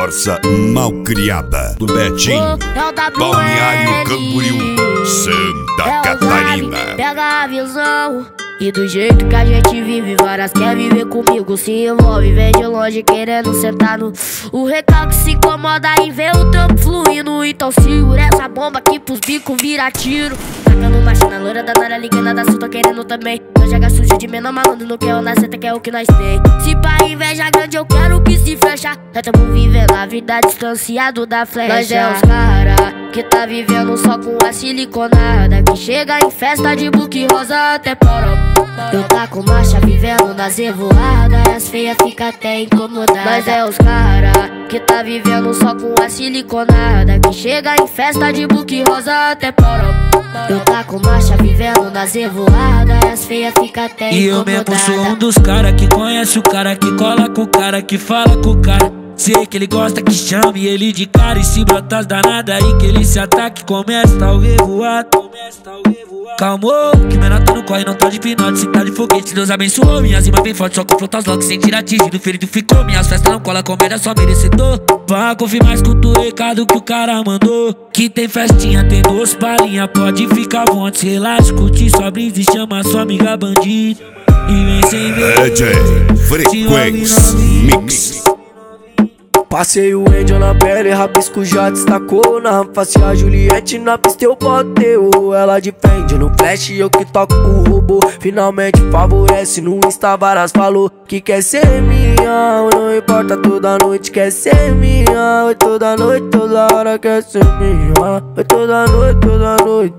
Corsa Malcriada, do Betinho, Balneário Camboriú, Santa Catarina. Pega a visão e do jeito que a gente vive, várias quer viver comigo, se envolve, vem de longe querendo sentar no. O recalque se incomoda em ver o trampo fluindo, então segura essa bomba aqui pros bicos vira tiro. Tacando marcha loira da Nara, ligando da Sul, tô querendo também. Não joga sujo de menor malandro, não quer o nasceta, que é o que nós tem. Se pra inveja grande eu quero que se fecha. Nós tamo vivendo a vida distanciado da flecha. Nós é os cara que tá vivendo só com a siliconada, que chega em festa de buque rosa até poró. Eu tá com marcha vivendo nas revoadas, as feias fica até incomodadas. Nós é os cara que tá vivendo só com a siliconada, que chega em festa de buque rosa até poró. Eu tá com marcha vivendo nas revoadas, as feias fica até incomodadas. E eu mesmo sou um dos cara que conhece o cara, que cola com o cara, que fala com o cara. Sei que ele gosta que chame ele de cara, e se brotar as danadas aí que ele se ataque, começa o revoado. Calmou, que menor tá no corre, não tá de pinote, se tá de foguete, Deus abençoou. Minhas rimas bem fortes, só confronta os logo sem tirar atingido, ferido ficou. Minhas festas não cola, comédia só merecedor. Pra confirmar, escuta o recado que o cara mandou, que tem festinha, tem doce palhinha, pode ficar à vontade, relaxa, curte sua brisa e chama sua amiga bandida. E vem sem ver DJ Frequência Mix. Passei o Angel na pele, rabisco já destacou. Na face a Juliette, na pista eu botei ela de frente no flash, eu que toco o robô. Finalmente favorece, no Insta varas falou que quer ser minha. Não importa, toda noite quer ser minha. Oi, toda noite, toda hora quer ser minha. Oi, toda noite.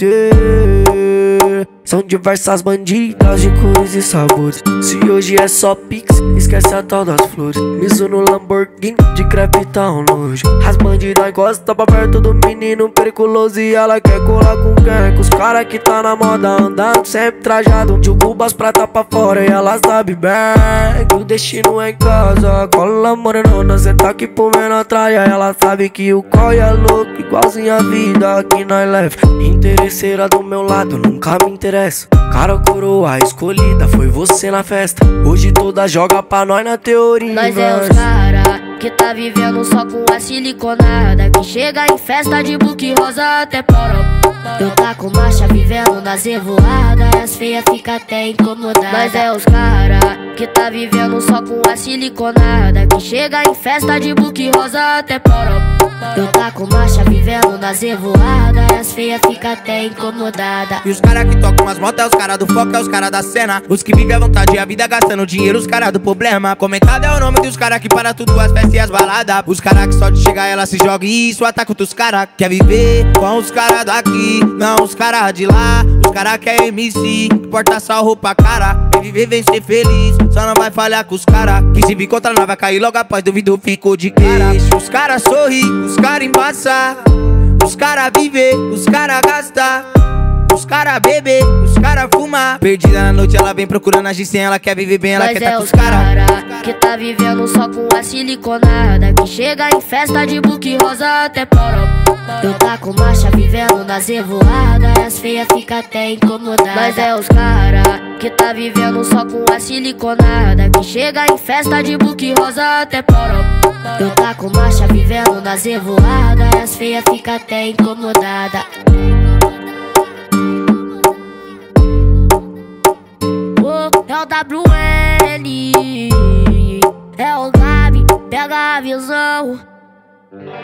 São diversas bandidas de cores e sabores. Se hoje é só pix, esquece a tal das flores. Miso no Lamborghini, de crepe tá um nojo. As bandidas gostam pra perto do menino periculoso, e ela quer colar com quem? Com os cara que tá na moda, andando sempre trajado. Jogo as prata pra fora e ela sabe bem que o destino é em casa. Cola morenona, cê tá aqui por menor traia. Ela sabe que o coi é louco, igualzinho a vida que nós leva. Interesseira do meu lado, nunca me interessa. Cara, coroa escolhida, foi você na festa. Hoje toda joga pra nós na teoria. Nós é os cara que tá vivendo só com a siliconada, que chega em festa de buque rosa até poró. Eu tá com marcha vivendo nas revoadas, as feias fica até incomodadas. Nós é os cara que tá vivendo só com a siliconada, que chega em festa de buque rosa até poró. Eu tá com marcha vivendo nas revoadas, as feias fica até incomodada. E os cara que tocam umas motos é os cara do foco, é os cara da cena. Os que vivem à vontade e a vida gastando dinheiro, os cara do problema. Comentado é o nome dos cara que para tudo, as festas e as baladas. Os cara que só de chegar ela se joga e isso ataca outros cara. Quer viver com os cara daqui, não os cara de lá. Os cara que é MC, que porta só roupa cara. Vem viver, vem ser feliz, só não vai falhar com os cara. Que se vir contra nós vai cair logo após, duvido ficou de cara. Os cara sorri, os cara embaça, os cara viver, os cara gasta, os cara beber, os cara fumar. Perdida na noite ela vem procurando agir sem, ela quer viver bem, ela nós quer é tá com os os cara que tá vivendo só com a siliconada, que chega em festa de buque rosa até poró. Eu tá com marcha vivendo nas revoadas, as feias fica até incomodadas. Nós é os cara que tá vivendo só com a siliconada, que chega em festa de buque rosa até poró. Eu tá com marcha vivendo nas revoadas, as feias fica até incomodada. É o WN, é o Gabi, pega a visão.